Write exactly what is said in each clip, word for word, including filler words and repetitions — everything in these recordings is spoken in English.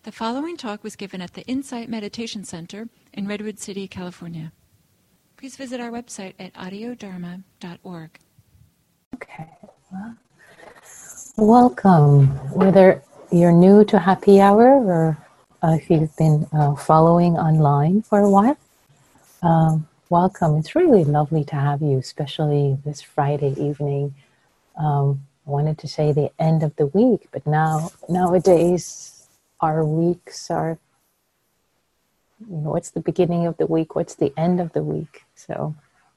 The following talk was given at the Insight Meditation Center in Redwood City, California. Please visit our website at audio dharma dot org. Okay. Well, welcome. Whether you're new to Happy Hour or uh, if you've been uh, following online for a while, um, welcome. It's really lovely to have you, especially this Friday evening. Um, I wanted to say the end of the week, but now nowadays our weeks are, you know, what's the beginning of the week? What's the end of the week? So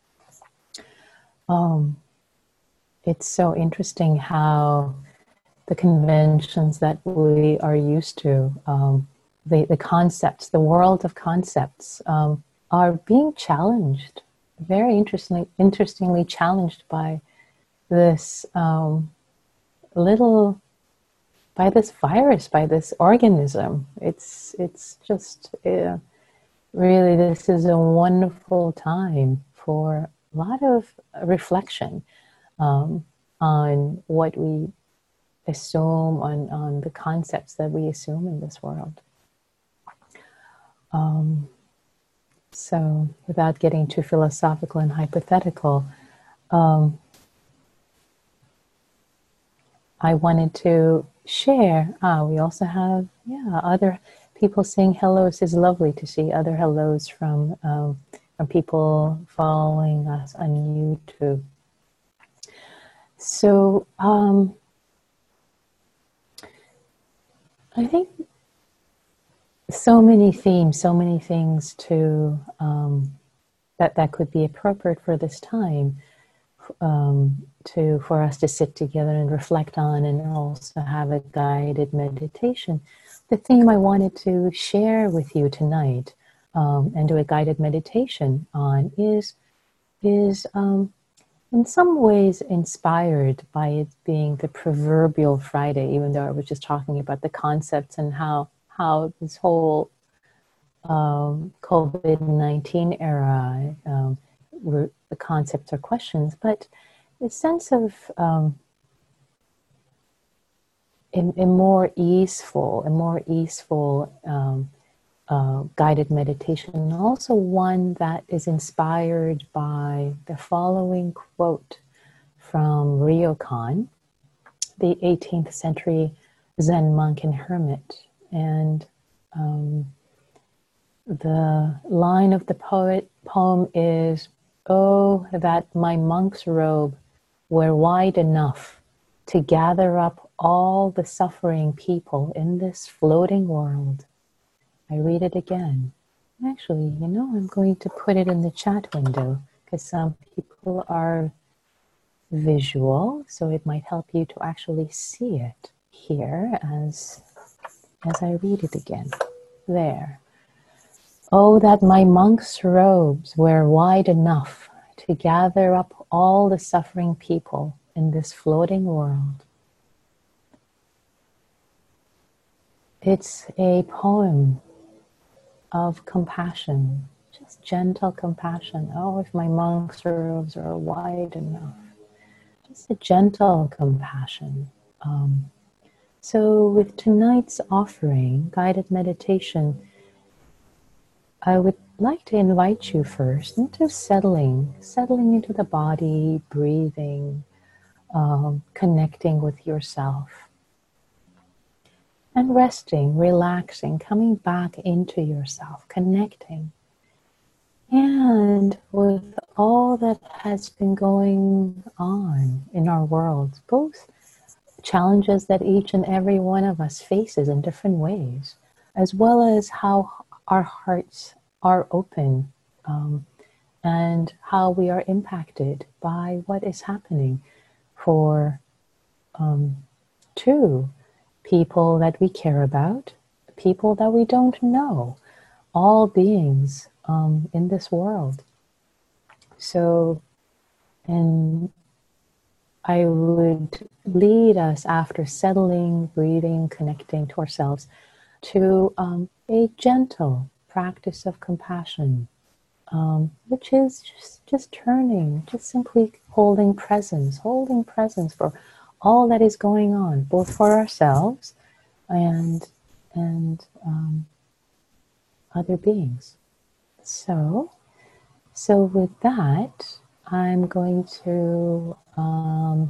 um, it's so interesting how the conventions that we are used to, um, the, the concepts, the world of concepts um, are being challenged, very interestingly, interestingly challenged by this um, little, by this virus, by this organism. It's, it's just, uh, really, this is a wonderful time for a lot of reflection um, on what we assume, on, on the concepts that we assume in this world. Um, so without getting too philosophical and hypothetical, um, I wanted to share, ah, we also have, yeah, other people saying hellos. It's lovely to see other hellos from, um, from people following us on YouTube. So, um, I think so many themes, so many things to um, that that could be appropriate for this time, um, to for us to sit together and reflect on, and also have a guided meditation. The theme I wanted to share with you tonight, um, and do a guided meditation on, is is um, in some ways inspired by it being the proverbial Friday, even though I was just talking about the concepts and how, how this whole um, COVID nineteen era, um, were, the concepts are questions, but a sense of um, a, a more easeful, a more easeful um, uh, guided meditation, and also one that is inspired by the following quote from Ryokan, the eighteenth century Zen monk and hermit. And um, the line of the poet poem is, "Oh, that my monk's robe were wide enough to gather up all the suffering people in this floating world." I read it again. Actually, you know, I'm going to put it in the chat window because some people are visual, so it might help you to actually see it here as, as I read it again. There. "Oh, that my monk's robes were wide enough to gather up all the suffering people in this floating world." It's a poem of compassion, just gentle compassion. Oh, if my monk's robes are wide enough. Just a gentle compassion. Um, so with tonight's offering, guided meditation, I would like to invite you first into settling, settling into the body, breathing, um, connecting with yourself. And resting, relaxing, coming back into yourself, connecting. And with all that has been going on in our world, both challenges that each and every one of us faces in different ways, as well as how our hearts are open, um, and how we are impacted by what is happening for um, two people that we care about, people that we don't know, all beings um, in this world. So, and I would lead us, after settling, breathing, connecting to ourselves, to um, a gentle practice of compassion, um, which is just, just turning, just simply holding presence, holding presence for all that is going on, both for ourselves and and um, other beings. So, so with that, I'm going to um,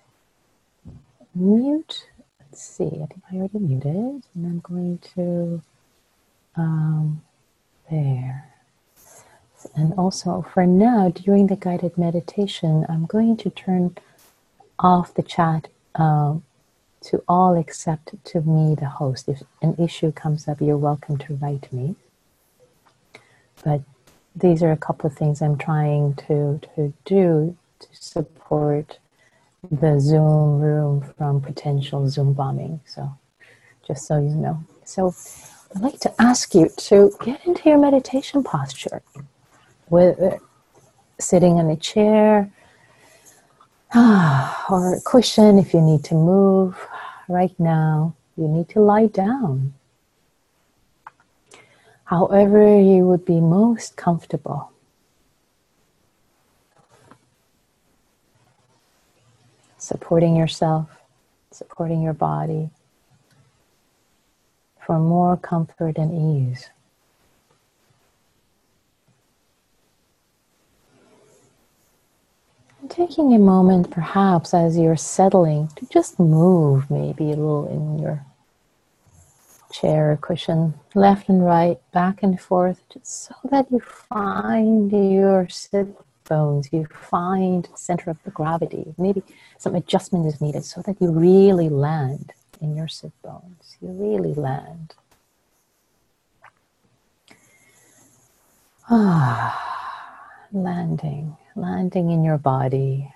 mute. Let's see, I think I already muted, and I'm going to, um, there. And also for now, during the guided meditation, I'm going to turn off the chat um, to all except to me, the host. If an issue comes up, you're welcome to write me. But these are a couple of things I'm trying to, to do to support the Zoom room from potential Zoom bombing. So just so you know. So I'd like to ask you to get into your meditation posture, with uh, sitting in a chair or a cushion if you need to move. Right now, you need to lie down. However you would be most comfortable. Supporting yourself, supporting your body for more comfort and ease. And taking a moment perhaps as you're settling to just move maybe a little in your chair or cushion, left and right, back and forth, just so that you find your sit bones, you find the center of the gravity. Maybe some adjustment is needed so that you really land in your sit bones. You really land. Ah, landing, landing in your body.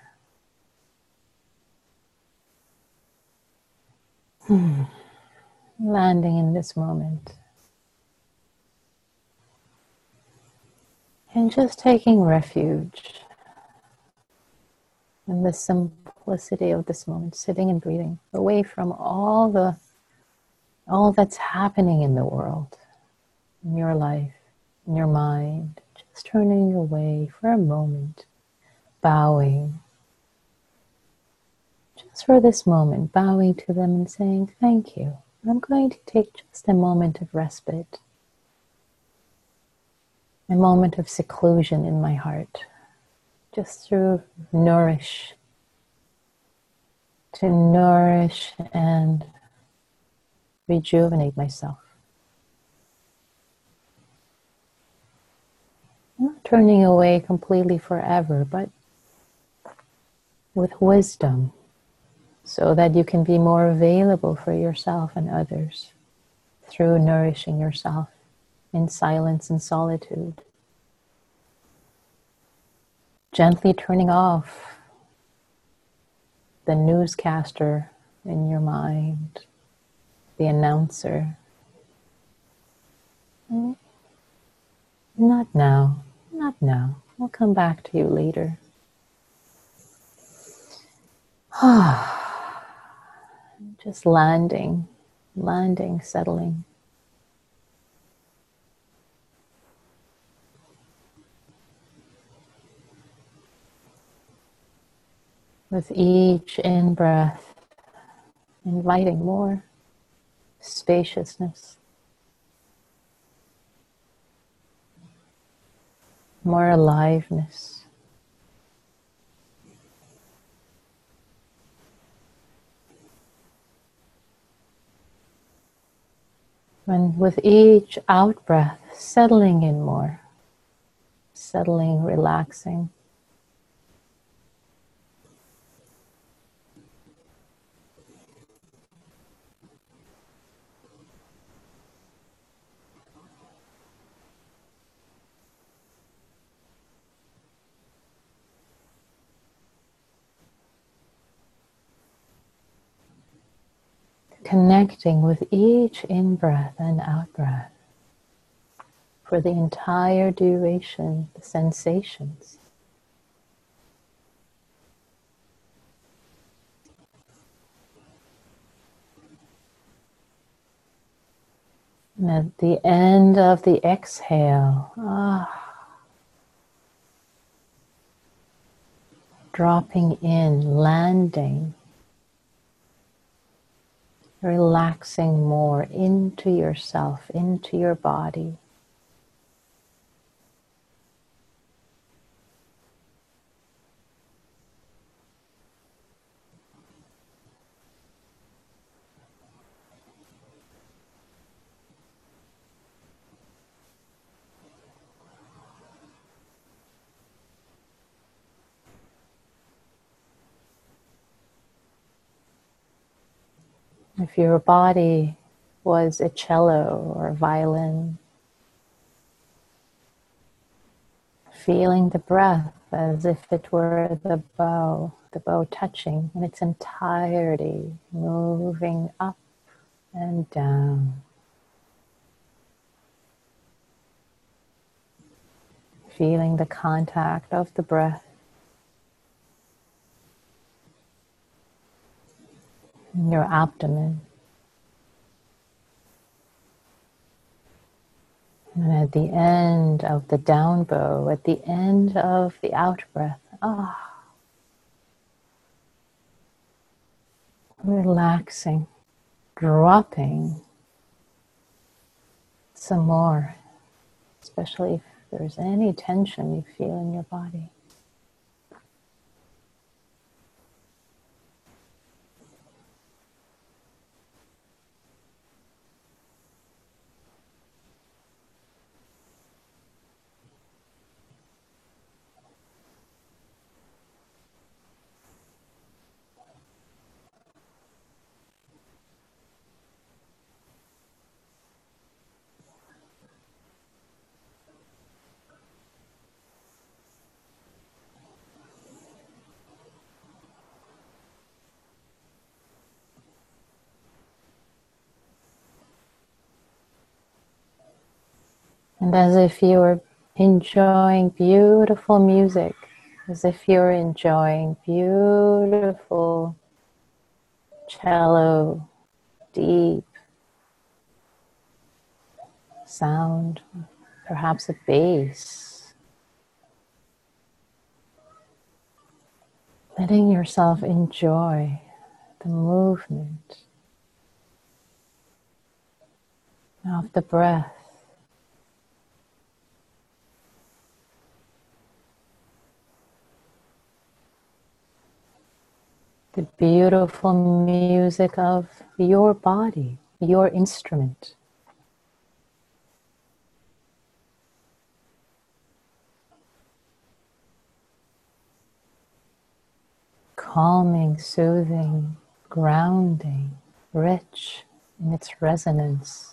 Hmm. Landing in this moment. And just taking refuge in the simplicity of this moment, sitting and breathing, away from all the all that's happening in the world, in your life, in your mind, just turning away for a moment, bowing. Just for this moment, bowing to them and saying, thank you. I'm going to take just a moment of respite, a moment of seclusion in my heart, just to nourish, to nourish and rejuvenate myself. Not turning away completely forever, but with wisdom, so that you can be more available for yourself and others through nourishing yourself in silence and solitude. Gently turning off the newscaster in your mind, the announcer. Not now, not now. We'll come back to you later. Just landing, landing, settling. With each in-breath, inviting more spaciousness, more aliveness. And with each out-breath, settling in more, settling, relaxing. Connecting with each in-breath and out-breath for the entire duration, the sensations. And at the end of the exhale, ah, dropping in, landing relaxing more into yourself, into your body. If your body was a cello or a violin, feeling the breath as if it were the bow, the bow touching in its entirety, moving up and down. Feeling the contact of the breath in your abdomen. And at the end of the down bow, at the end of the out breath, ah, relaxing, dropping some more, especially if there's any tension you feel in your body. And as if you were enjoying beautiful music, as if you're enjoying beautiful cello, deep sound, perhaps a bass. Letting yourself enjoy the movement of the breath. The beautiful music of your body, your instrument. Calming, soothing, grounding, rich in its resonance.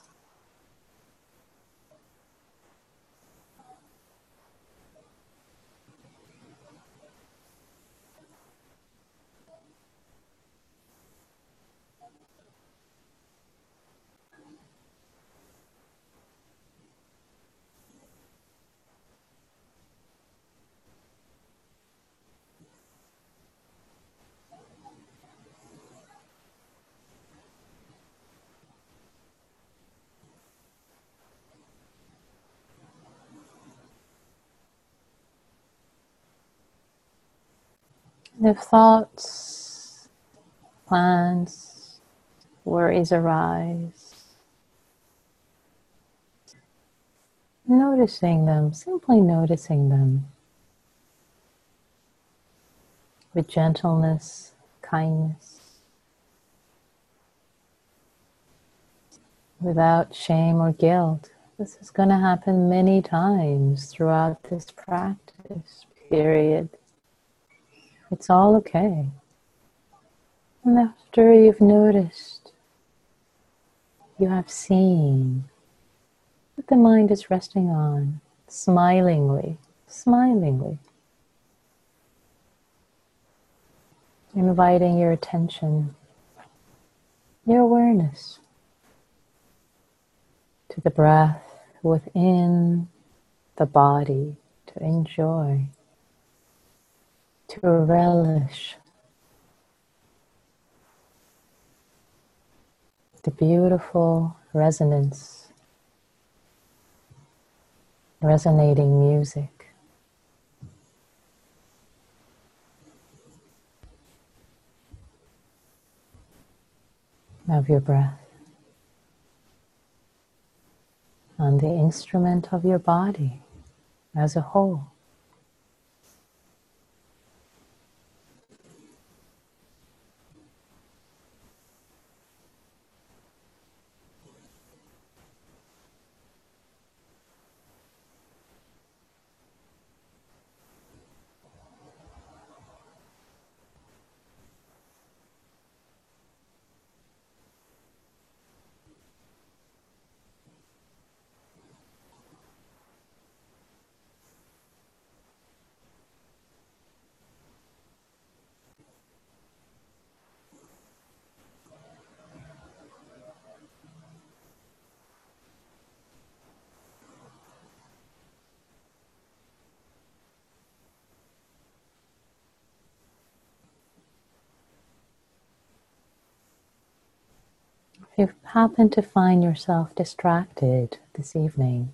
If thoughts, plans, worries arise, noticing them, simply noticing them with gentleness, kindness, without shame or guilt. This is going to happen many times throughout this practice period. It's all okay. And after you've noticed, you have seen what the mind is resting on, smilingly, smilingly, inviting your attention, your awareness to the breath within the body, to enjoy, to relish the beautiful resonance, resonating music. of your breath on the instrument of your body as a whole. If you happen to find yourself distracted this evening,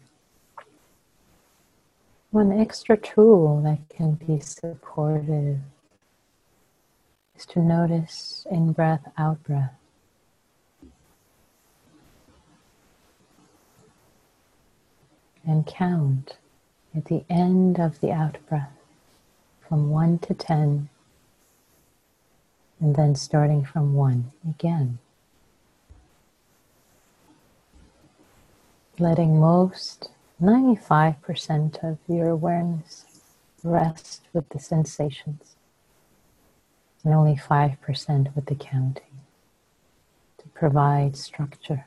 one extra tool that can be supportive is to notice in-breath, out-breath. And count at the end of the out-breath from one to ten, and then starting from one again. Letting most, ninety-five percent of your awareness rest with the sensations, and only five percent with the counting to provide structure.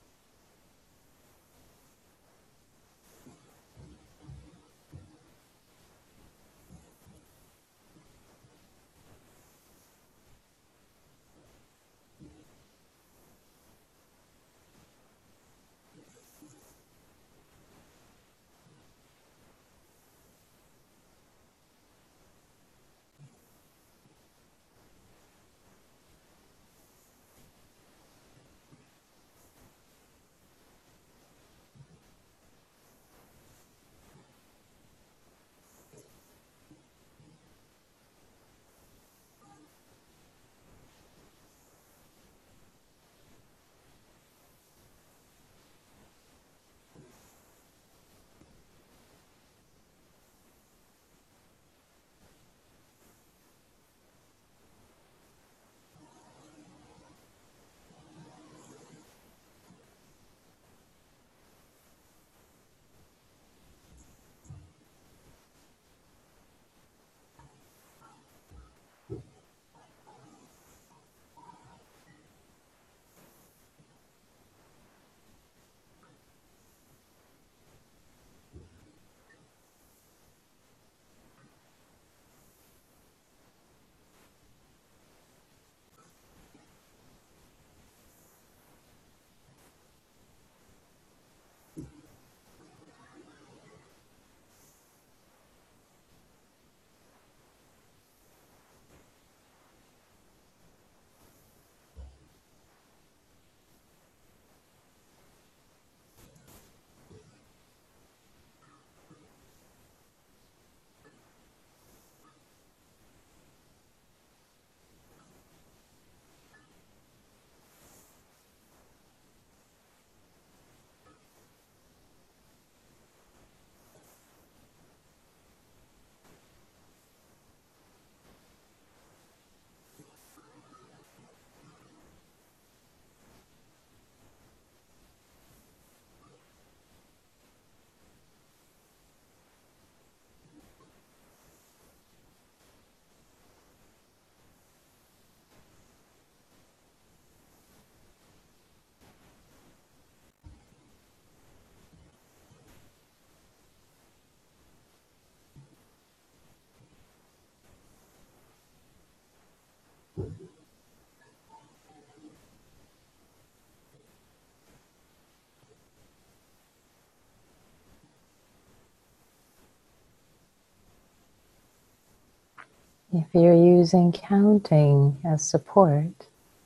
If you're using counting as support,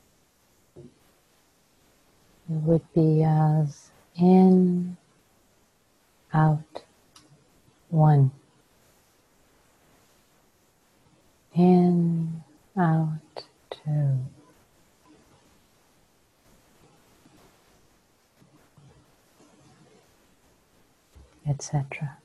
it would be as in, out, one. In, out, two. et cetera.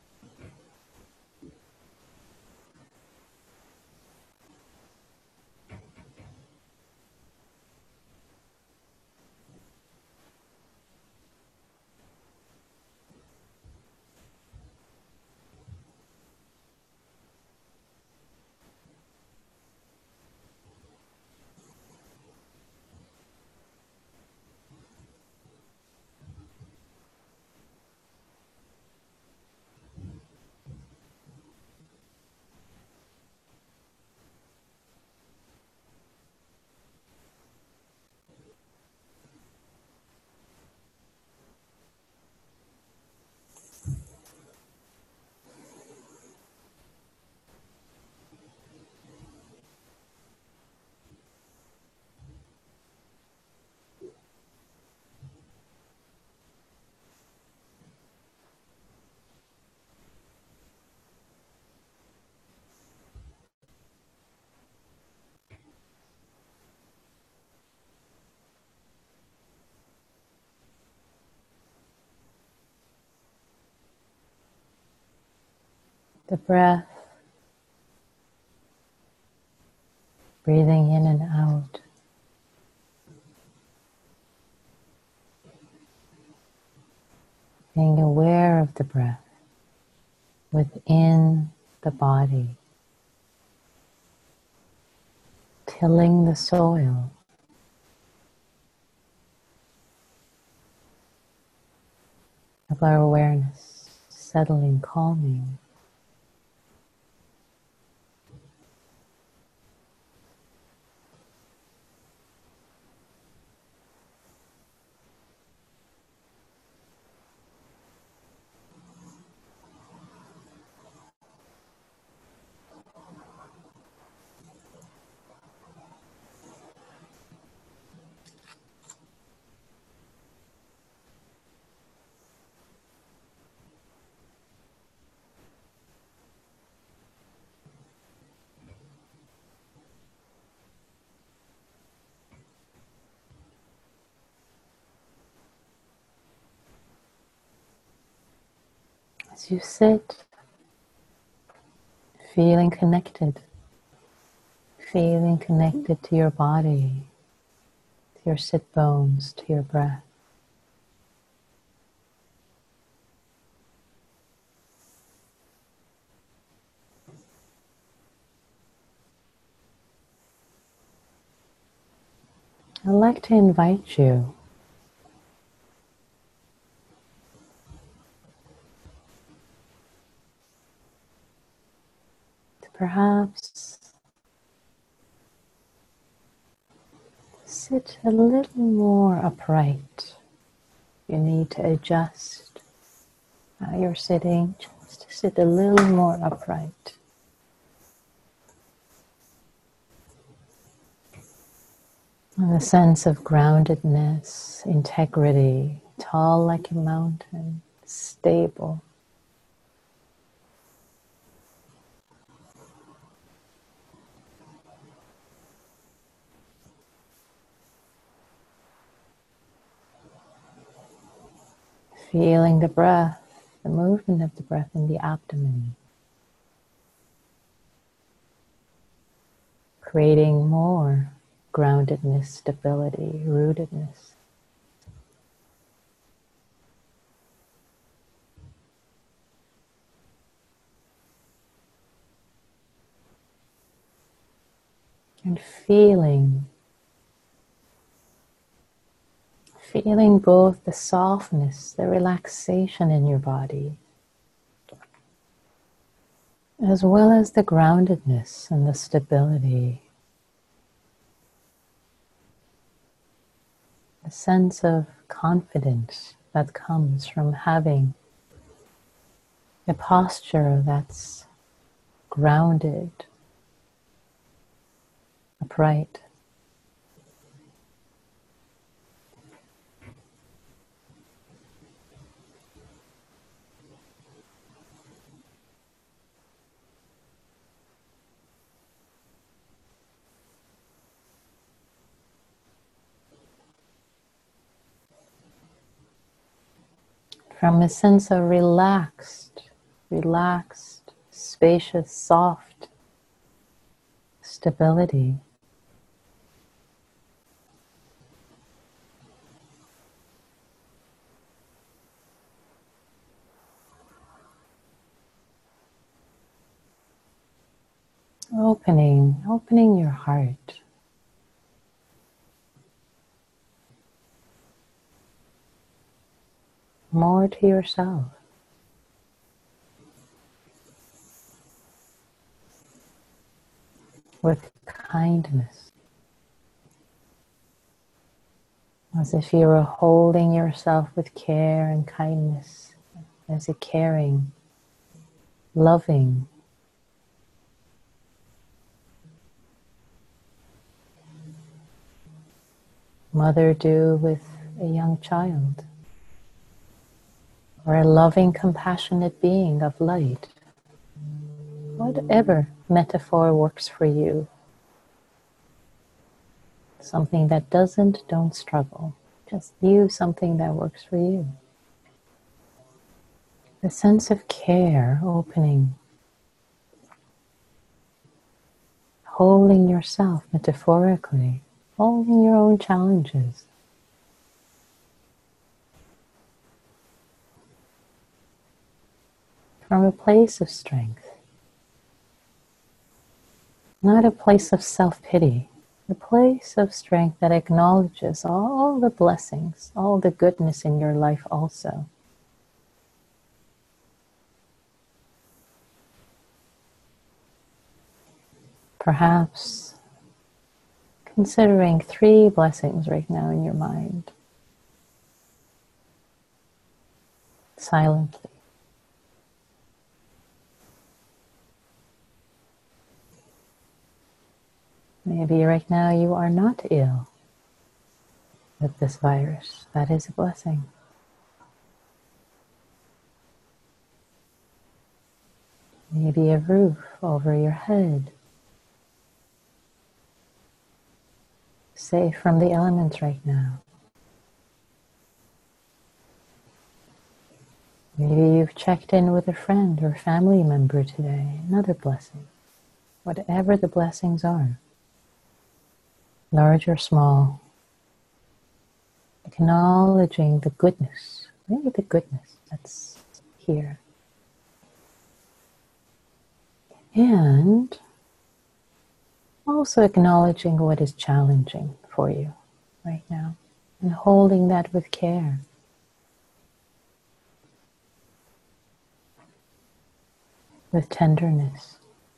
The breath, breathing in and out. Being aware of the breath within the body, tilling the soil. Of our awareness, settling, calming. As you sit, feeling connected, feeling connected to your body, to your sit bones, to your breath. I'd like to invite you to perhaps sit a little more upright. You need to adjust how you're sitting, just to sit a little more upright. And a sense of groundedness, integrity, tall like a mountain, stable. Feeling the breath, the movement of the breath in the abdomen. Creating more groundedness, stability, rootedness. And feeling, feeling both the softness, the relaxation in your body, as well as the groundedness and the stability. A sense of confidence that comes from having a posture that's grounded, upright. from a sense of relaxed, relaxed, spacious, soft stability. Opening, opening your heart. More to yourself. With kindness. As if you were holding yourself with care and kindness. As a caring, loving, mother do with a young child, or a loving, compassionate being of light. Whatever metaphor works for you. Something that doesn't, don't struggle. Just use something that works for you. The sense of care opening, holding yourself metaphorically, holding your own challenges. From a place of strength, not a place of self-pity, a place of strength that acknowledges all the blessings, all the goodness in your life also. Perhaps considering three blessings right now in your mind, silently. Maybe right now you are not ill with this virus. That is a blessing. Maybe a roof over your head. Safe from the elements right now. Maybe you've checked in with a friend or family member today. Another blessing. Whatever the blessings are, large or small, acknowledging the goodness, maybe the goodness that's here. And also acknowledging what is challenging for you right now and holding that with care. With tenderness.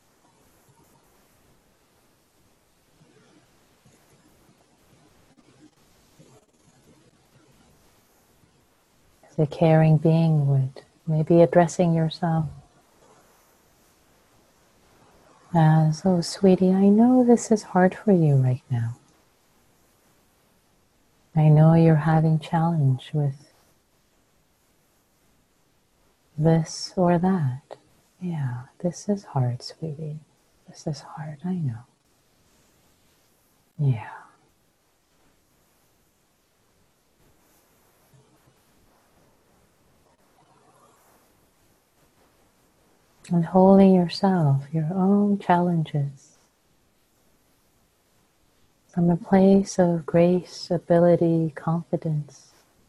As a caring being would, maybe addressing yourself as, oh sweetie, I know this is hard for you right now. I know you're having challenge with this or that. Yeah, this is hard, sweetie. This is hard, I know. Yeah. And holding yourself, your own challenges, from a place of grace, ability, confidence.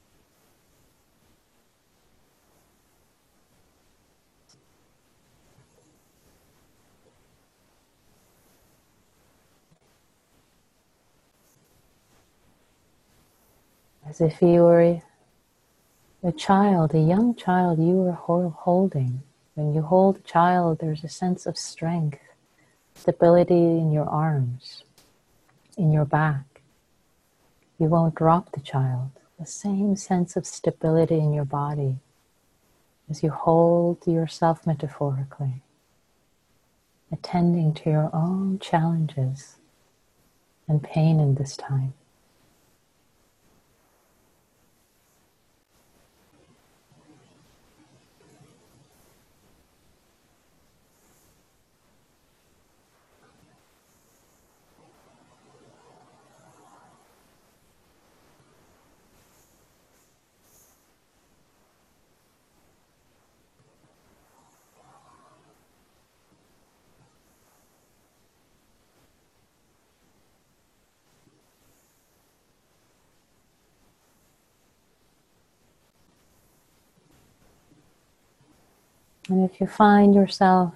As if you were a, a child, a young child you were holding. When you hold a child, there's a sense of strength, stability in your arms, in your back. You won't drop the child. The same sense of stability in your body as you hold yourself metaphorically, attending to your own challenges and pain in this time. And if you find yourself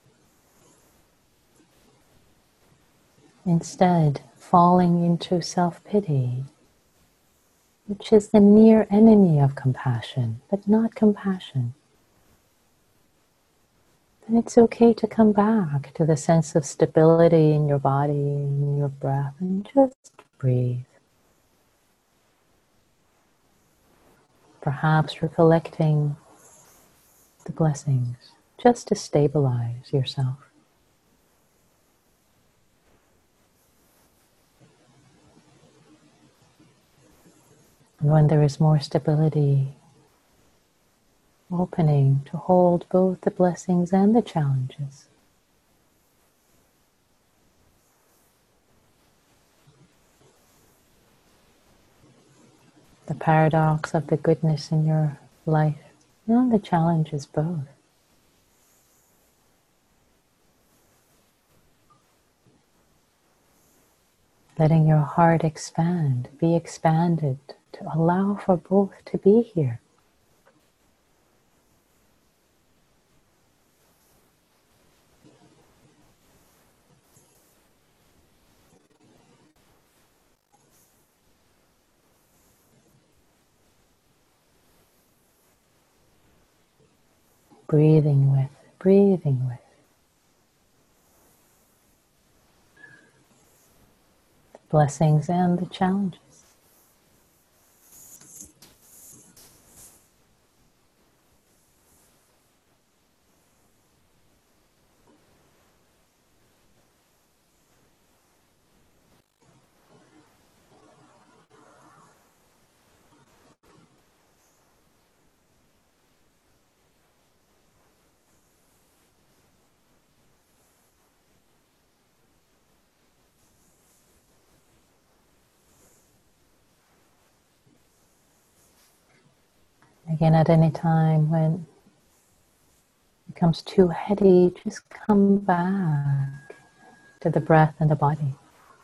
instead falling into self-pity, which is the near enemy of compassion, but not compassion, then it's okay to come back to the sense of stability in your body, in your breath, and just breathe. Perhaps recollecting the blessings, just to stabilize yourself. And when there is more stability, opening to hold both the blessings and the challenges. The paradox of the goodness in your life and the challenges both. Letting your heart expand, be expanded, to allow for both to be here. Breathing with, breathing with. The blessings and the challenges. Again, at any time when it becomes too heady, just come back to the breath and the body.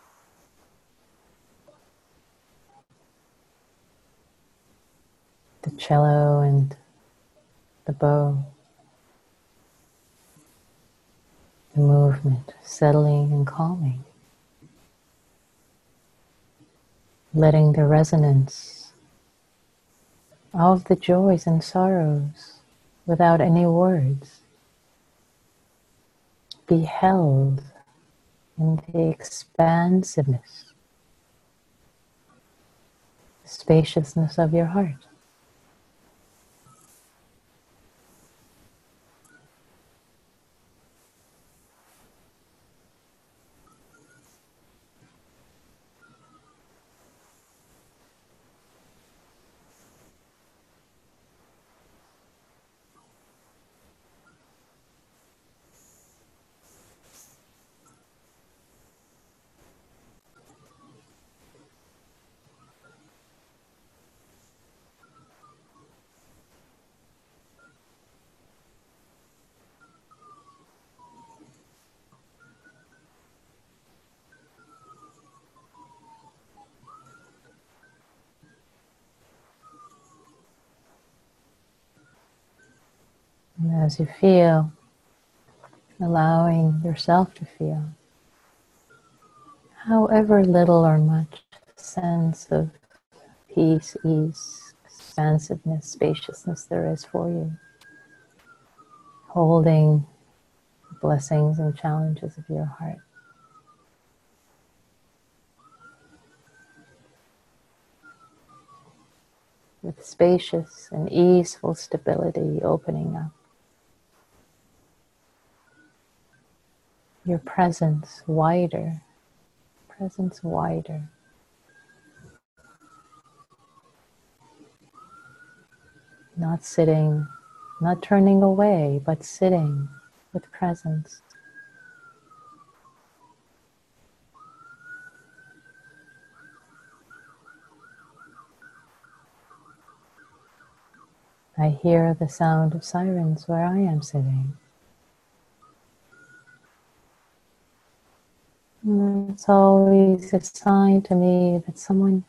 The cello and the bow. The movement, settling and calming. Letting the resonance of the joys and sorrows, without any words, be held in the expansiveness, the spaciousness of your heart. And as you feel, allowing yourself to feel, however little or much, sense of peace, ease, expansiveness, spaciousness there is for you. Holding the blessings and challenges of your heart. With spacious and easeful stability opening up. Your presence wider, presence wider. Not sitting, not turning away, but sitting with presence. I hear the sound of sirens where I am sitting. And it's always a sign to me that someone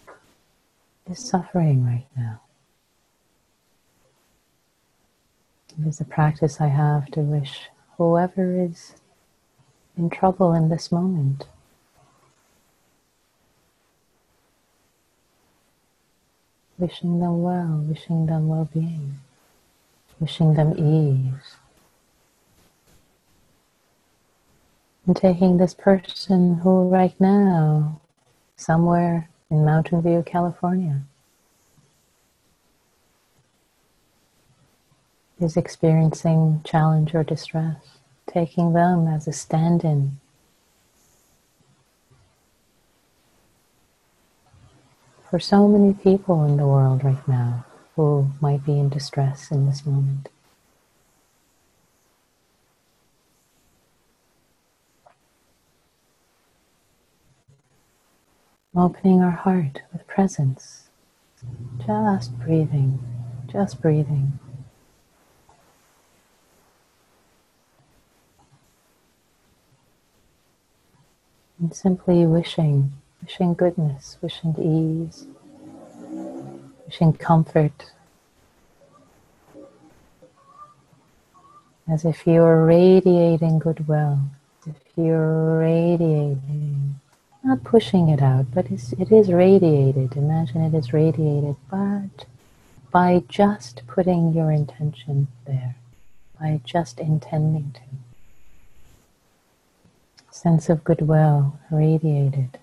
is suffering right now. It is a practice I have to wish whoever is in trouble in this moment, wishing them well, wishing them well-being, wishing them ease. And taking this person who right now, somewhere in Mountain View, California, is experiencing challenge or distress, taking them as a stand-in for so many people in the world right now who might be in distress in this moment. Opening our heart with presence, just breathing, just breathing. And simply wishing, wishing goodness, wishing ease, wishing comfort, as if you're radiating goodwill, as if you're radiating, not pushing it out, but it's, it is radiated. Imagine it is radiated, but by just putting your intention there, by just intending to. Sense of goodwill radiated.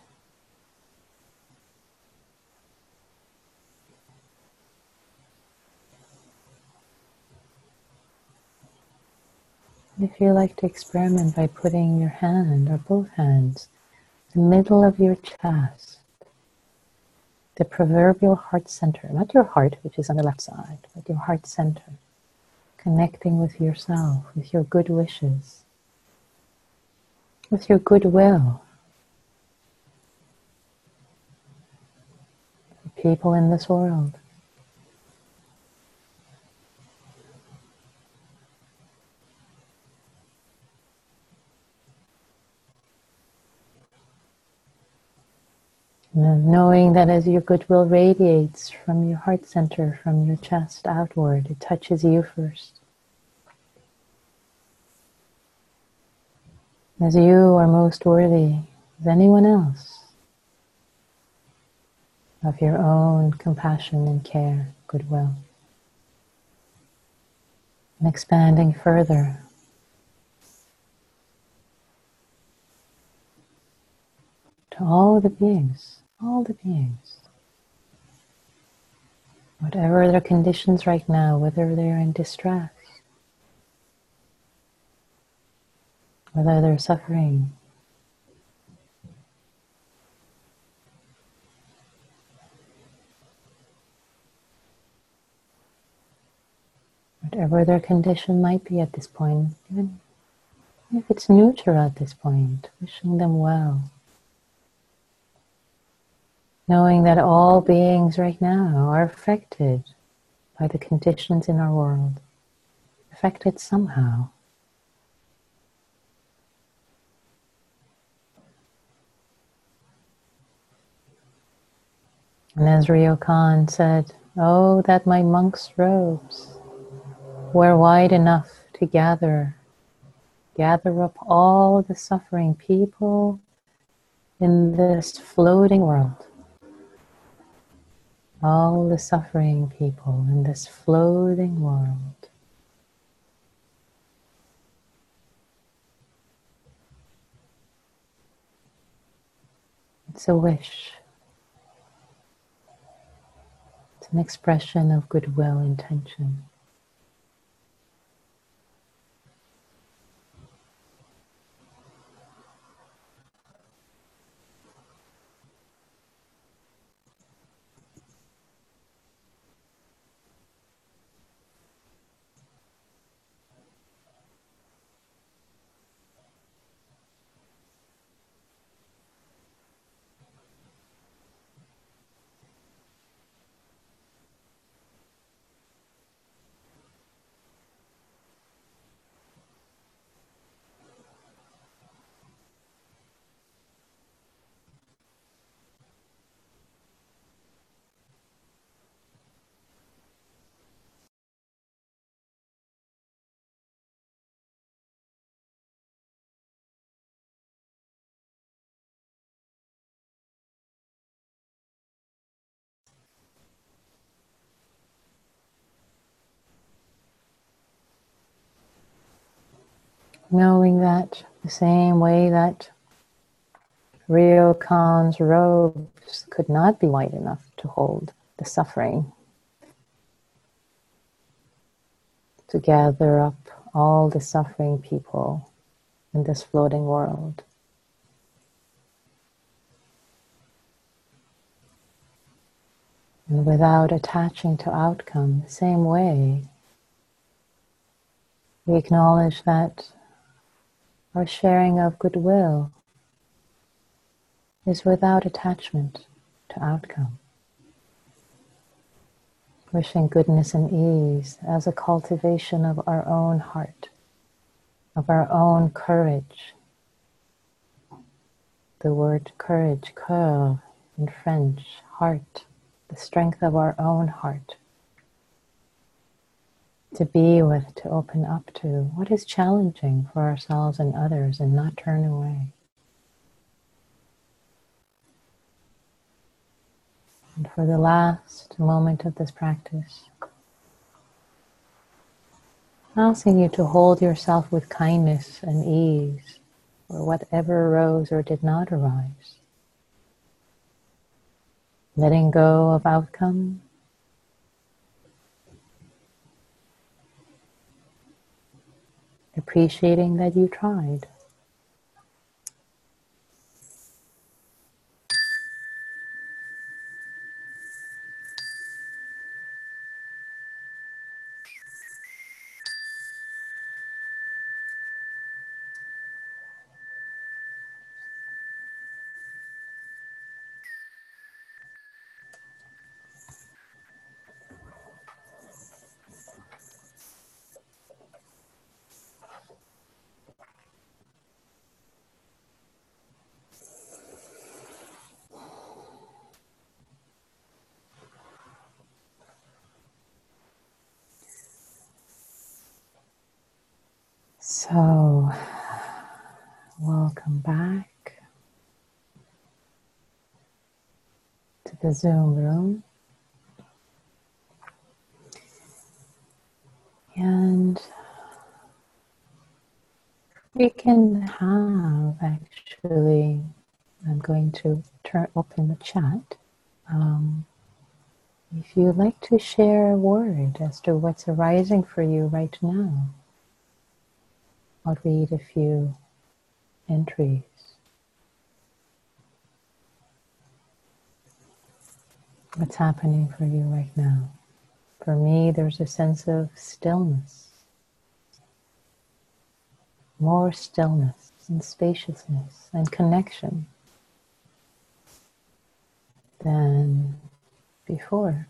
If you like to experiment by putting your hand or both hands in the middle of your chest, the proverbial heart center, not your heart, which is on the left side, but your heart center, connecting with yourself, with your good wishes, with your goodwill. For people in this world. And knowing that as your goodwill radiates from your heart center, from your chest outward, it touches you first. As you are most worthy as anyone else of your own compassion and care, goodwill. And expanding further to all the beings, all the beings. Whatever their conditions right now, whether they're in distress, whether they're suffering, whatever their condition might be at this point, even if it's neutral at this point, wishing them well. Knowing that all beings right now are affected by the conditions in our world, affected somehow. And as Ryokan said, oh, that my monk's robes were wide enough to gather, gather up all the suffering people in this floating world. All the suffering people in this floating world. It's a wish. It's an expression of goodwill intention. knowing that the same way that Ryokan's robes could not be wide enough to hold the suffering, to gather up all the suffering people in this floating world. And without attaching to outcome, the same way, we acknowledge that our sharing of goodwill is without attachment to outcome. Wishing goodness and ease as a cultivation of our own heart, of our own courage. The word courage, cœur in French, heart, the strength of our own heart. To be with, to open up to what is challenging for ourselves and others and not turn away. And for the last moment of this practice, asking you to hold yourself with kindness and ease for whatever arose or did not arise. Letting go of outcome. Appreciating that you tried. So, welcome back to the Zoom room. And we can have, actually, I'm going to turn open the chat. Um, if you'd like to share a word as to what's arising for you right now, I'll read a few entries. What's happening for you right now? For me, there's a sense of stillness. More stillness and spaciousness and connection than before.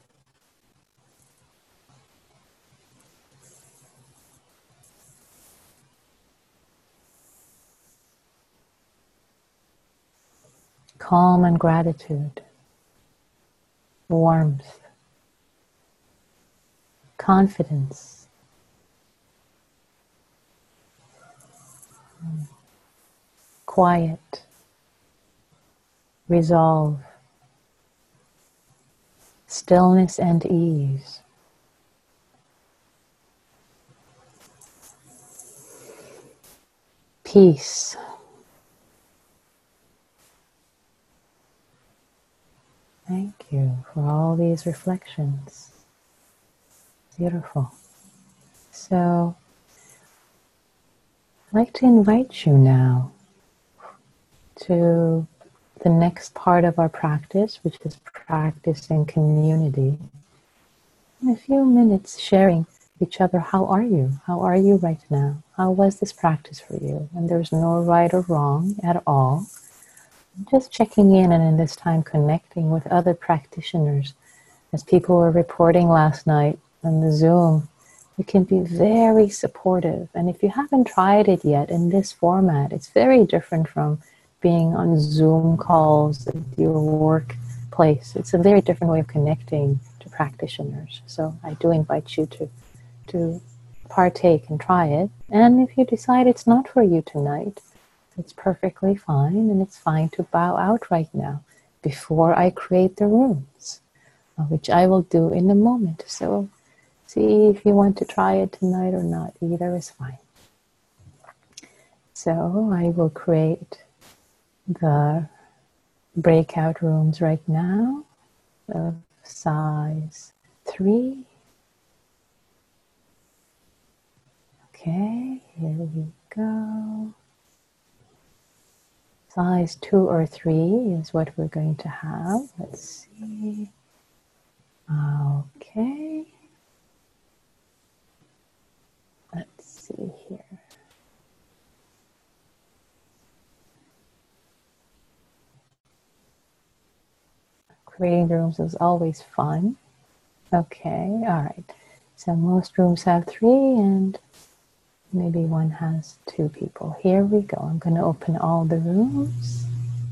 Calm and gratitude, warmth, confidence, quiet, resolve, stillness and ease. Peace. Thank you for all these reflections. Beautiful. So, I'd like to invite you now to the next part of our practice, which is practicing community. In a few minutes, sharing with each other, how are you? How are you right now? How was this practice for you? And there's no right or wrong at all. Just checking in and in this time connecting with other practitioners. As people were reporting last night on the Zoom, it can be very supportive. And if you haven't tried it yet in this format, it's very different from being on Zoom calls at your workplace. It's a very different way of connecting to practitioners. So I do invite you to, to partake and try it. And if you decide it's not for you tonight, it's perfectly fine, and it's fine to bow out right now before I create the rooms, which I will do in a moment. So see if you want to try it tonight or not. Either is fine. So I will create the breakout rooms right now of size three. Okay, here we go. Size two or three is what we're going to have. Let's see. Okay. Let's see here. Creating the rooms is always fun. Okay, all right. So most rooms have three and maybe one has two people. Here we go. I'm going to open all the rooms.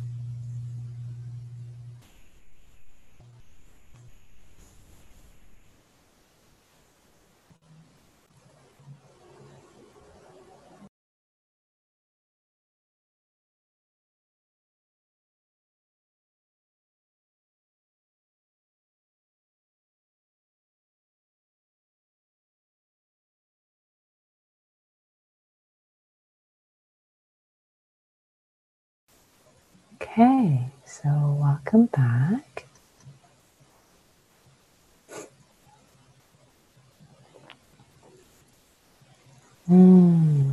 Okay, so welcome back. Mm.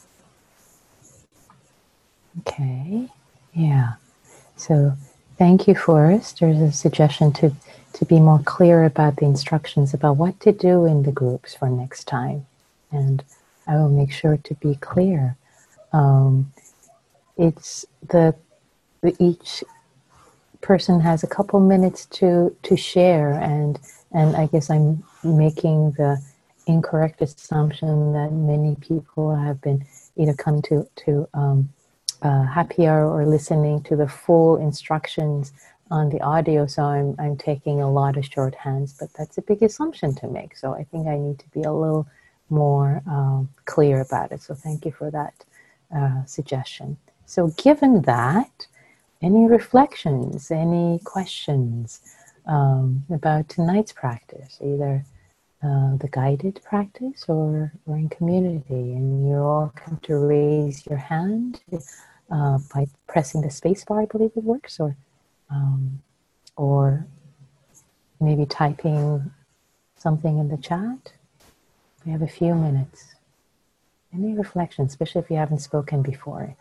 Okay, yeah. So thank you, Forrest. There's a suggestion to, to be more clear about the instructions about what to do in the groups for next time. And I will make sure to be clear. Um, it's the, the each person has a couple minutes to, to share, and and I guess I'm making the incorrect assumption that many people have been either come to to um, uh, happy hour or listening to the full instructions on the audio. So I'm I'm taking a lot of shorthands, but that's a big assumption to make. So I think I need to be a little more um, clear about it. So thank you for that uh, suggestion. So given that, any reflections, any questions um, about tonight's practice, either uh, the guided practice or, or in community? And you're all welcome to raise your hand uh, by pressing the space bar, I believe it works, or, um, or maybe typing something in the chat. We have a few minutes. Any reflections, especially if you haven't spoken before?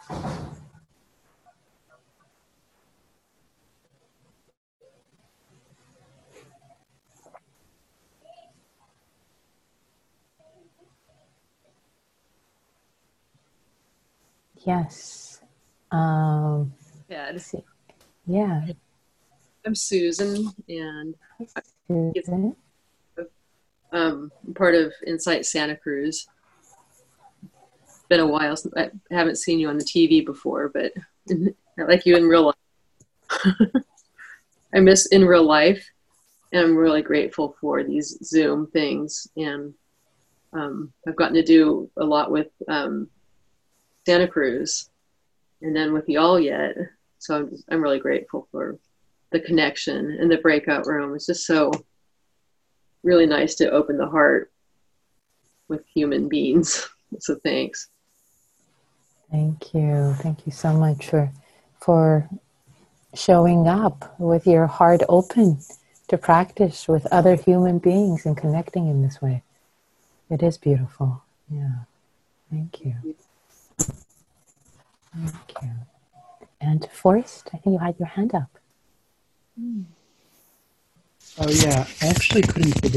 Yes. Um, let's see. Yeah. I'm Susan, and Susan. um, I'm part of Insight Santa Cruz. It's been a while since I haven't seen you on the T V before, but I like you in real life. I miss in real life, and I'm really grateful for these Zoom things. And um, I've gotten to do a lot with um, Santa Cruz, and then with y'all yet. So I'm, just, I'm really grateful for the connection, and the breakout room. It's just so really nice to open the heart with human beings. So thanks. Thank you. Thank you so much for for showing up with your heart open to practice with other human beings and connecting in this way. It is beautiful. Yeah. Thank you. Thank you. And Forrest, I think you had your hand up. Oh yeah, I actually couldn't figure.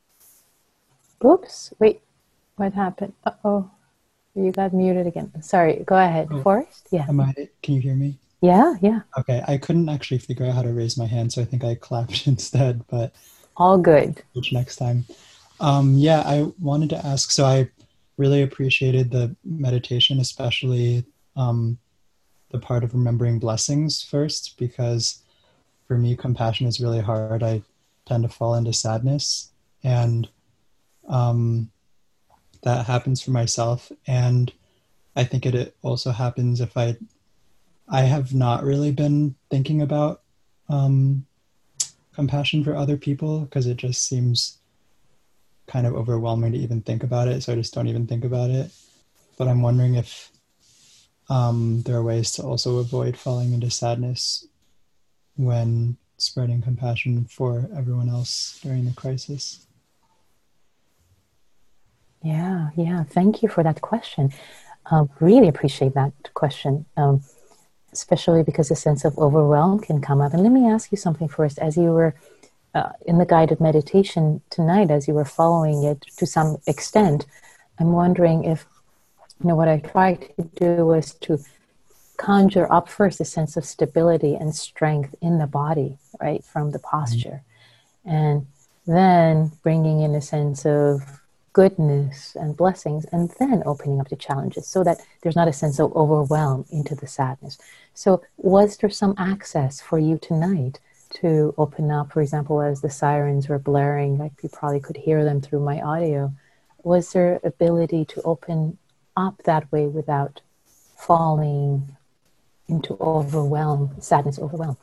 Oops, wait, what happened? Uh-oh, you got muted again. Sorry, go ahead. Oh, Forrest? Yeah. Am I, can you hear me? Yeah, yeah. Okay, I couldn't actually figure out how to raise my hand, so I think I clapped instead, but... All good. Which next time. Um, yeah, I wanted to ask, so I really appreciated the meditation, especially um, the part of remembering blessings first, because for me, compassion is really hard. I tend to fall into sadness, and um, that happens for myself. And I think it, it also happens if I, I have not really been thinking about um, compassion for other people, because it just seems kind of overwhelming to even think about it. So I just don't even think about it. But I'm wondering if um, there are ways to also avoid falling into sadness when spreading compassion for everyone else during the crisis. Yeah, yeah. Thank you for that question. Uh, really appreciate that question, um, especially because a sense of overwhelm can come up. And let me ask you something first. As you were uh, in the guided meditation tonight, as you were following it to some extent, I'm wondering if, you know, what I tried to do was to conjure up first a sense of stability and strength in the body, right, from the posture. Mm-hmm. And then bringing in a sense of goodness and blessings, and then opening up to challenges so that there's not a sense of overwhelm into the sadness. So was there some access for you tonight to open up, for example, as the sirens were blaring, like you probably could hear them through my audio, was there ability to open up that way without falling into overwhelm, sadness, overwhelm?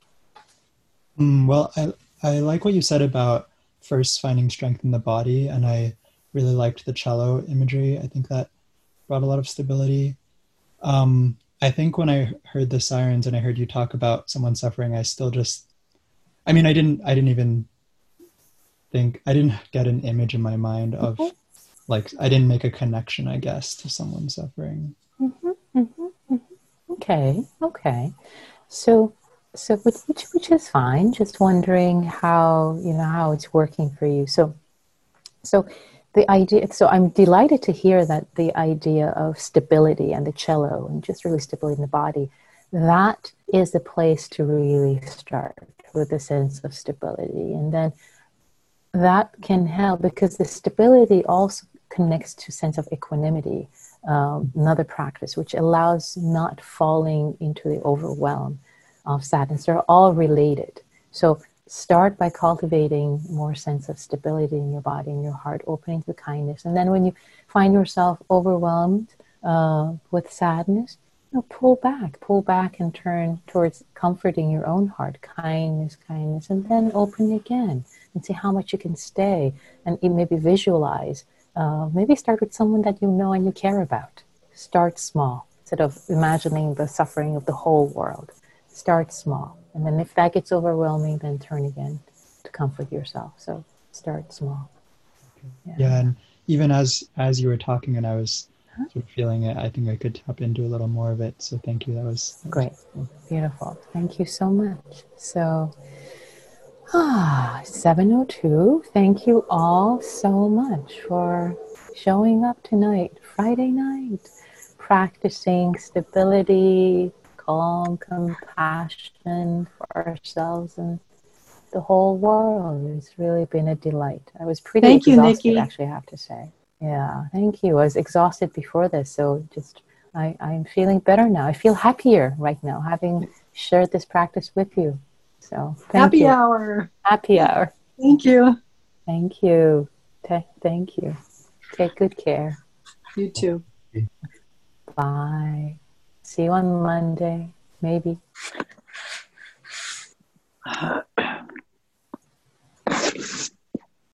Mm, well, I, I like what you said about first finding strength in the body, and I really liked the cello imagery. I think that brought a lot of stability. Um, I think when I heard the sirens and I heard you talk about someone suffering, I still just, I mean, I didn't, I didn't even think, I didn't get an image in my mind of, mm-hmm. like, I didn't make a connection, I guess, to someone suffering. Mm-hmm, mm-hmm, mm-hmm. Okay, okay. So, so which, which, which is fine. Just wondering how, you know, how it's working for you. So, so, The idea, so I'm delighted to hear that the idea of stability and the cello and just really stability in the body, that is the place to really start with a sense of stability. And then that can help because the stability also connects to sense of equanimity, um, another practice, which allows not falling into the overwhelm of sadness. They're all related. So start by cultivating more sense of stability in your body and your heart, opening to kindness. And then when you find yourself overwhelmed uh, with sadness, you know, pull back, pull back and turn towards comforting your own heart, kindness, kindness, and then open again and see how much you can stay. And maybe visualize, uh, maybe start with someone that you know and you care about. Start small, instead of imagining the suffering of the whole world. Start small. And then if that gets overwhelming, then turn again to comfort yourself. So start small. Yeah, yeah, and even as as you were talking and I was huh? sort of feeling it, I think I could tap into a little more of it. So thank you. That was, that great. Was cool. Beautiful. Thank you so much. So ah, seven oh two. Thank you all so much for showing up tonight, Friday night, practicing stability, calm, compassion for ourselves and the whole world. It's really been a delight. I was pretty thank exhausted, you, Nikki. Actually, I have to say. Yeah, thank you. I was exhausted before this, so just I, I'm feeling better now. I feel happier right now, having shared this practice with you. So thank Happy you. hour. Happy hour. Thank you. Thank you. T- thank you. Take good care. You too. Bye. See you on Monday, maybe.